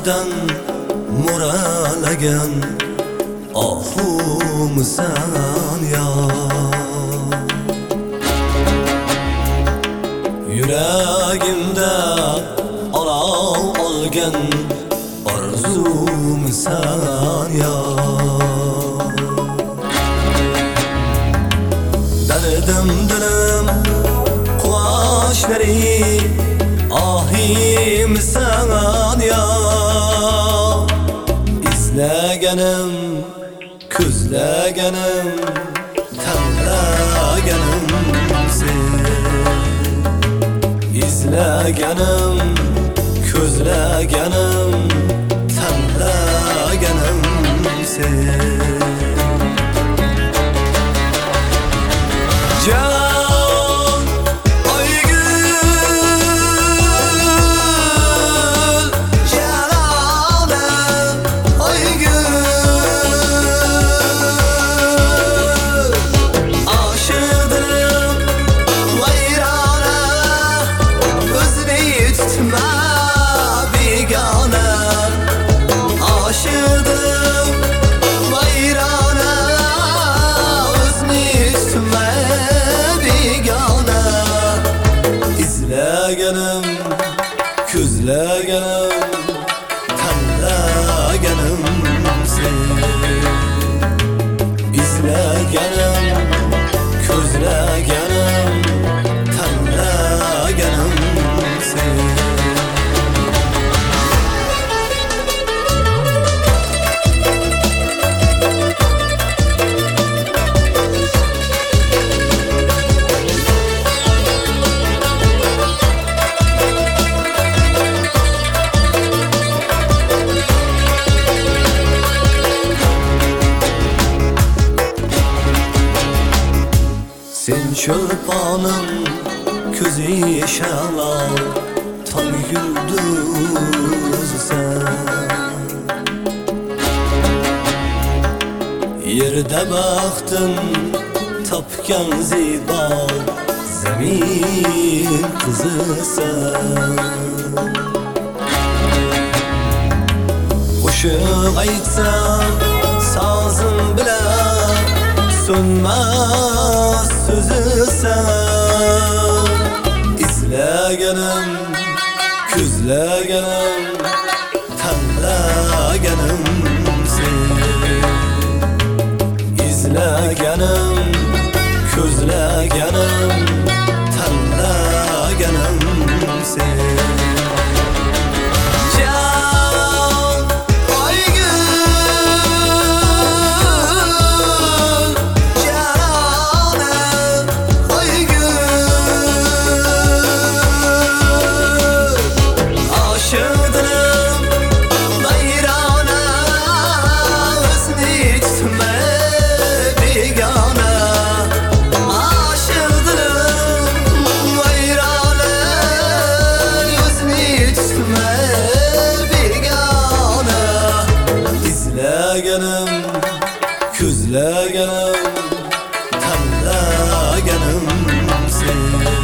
Kalpten moralagan ahumsan ya. Yüreğimde alav olgan arzumsan ya. Derdim dilim kulaşları ahimsan ya. İzlegenim, küzlegenim, temlegenim sen. İzlegenim, küzlegenim, temlegenim sen. İzlegenim, küzlegenim, temlegenim sen. İzlegenim, küzlegenim, temlegenim sen. Sen çırpanın közü şalal tam güldüzsen. Yerde baktın tapkan ziba zemin kızısan. Qo'shiq aytsam sazim bilan sönmez sözüsen. İzlegenim, küzlegenim, temlegenim sen. İzlegenim, küzlegenim, temlegenim sen. İzlegenim, küzlegenim, temlegenim sen.